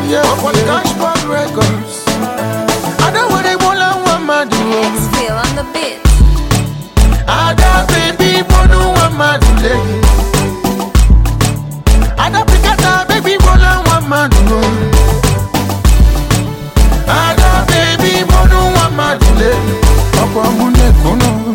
yeah. Up on the Cashbox Records. I know what they want, I want my do. Still on the beat. I got baby, but no one my do. I got Picata, baby, but I want my do. I got baby, but no one my do. Up on Monday, Kono.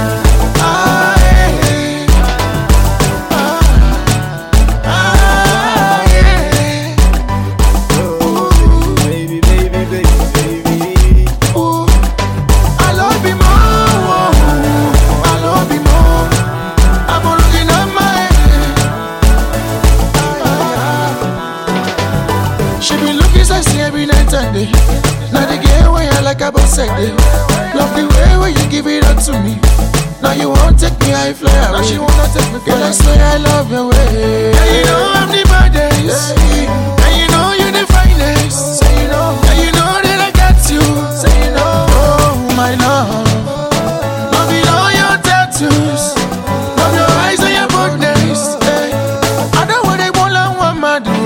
She be looking sexy every night and day. Now the girl where I like about sex day. Love the way where you give it up to me. Now you won't take me high fly away. Now she wanna take me. Girl, I swear I love your way. And you know I'm the baddest. And you know you the finest. Say you know. And you know that I got you. Say you know. Oh my love. Love you all your tattoos. Love your eyes and your boldness. Hey. I know what they want, I want my do.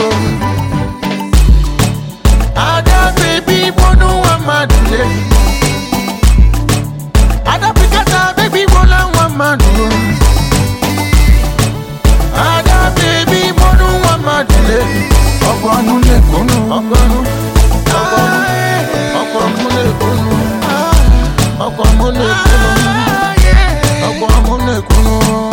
Ada baby, bono wa madule. Ada Picata, baby, bola wa madule. Ada baby, bono wa madule. Okwanu le kono, okwanu, okwanu le kono, okwanu le kono, okwanu le kono.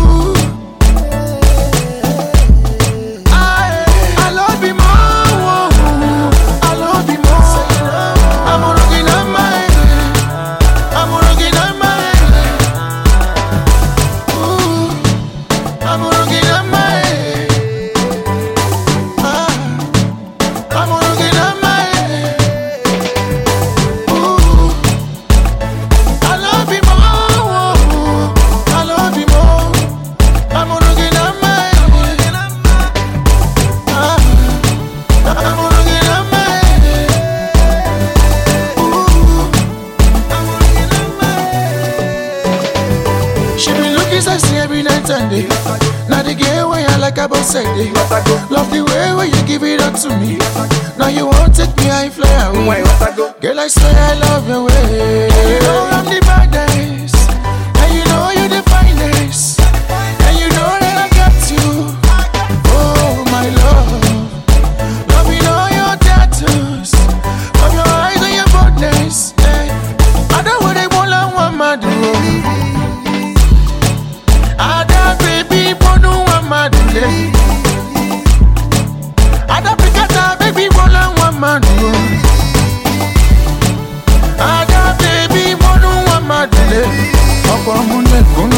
Sexy every night and day. Now the girl where I like about sex day. Love the way where you give it up to me. Now you won't take me high fly away. Girl, I swear I love your way. And you know I'm the baddest. And you know you the finest. And you know that I got you. Oh my love. Love you know your tattoos. Love your eyes and your boldness. Hey. I know what they want, I want my do. Ada baby, bono wa madule. Ada Picata, baby, bola wa madule. Ada baby, bono wa madule. Okwanu le kono.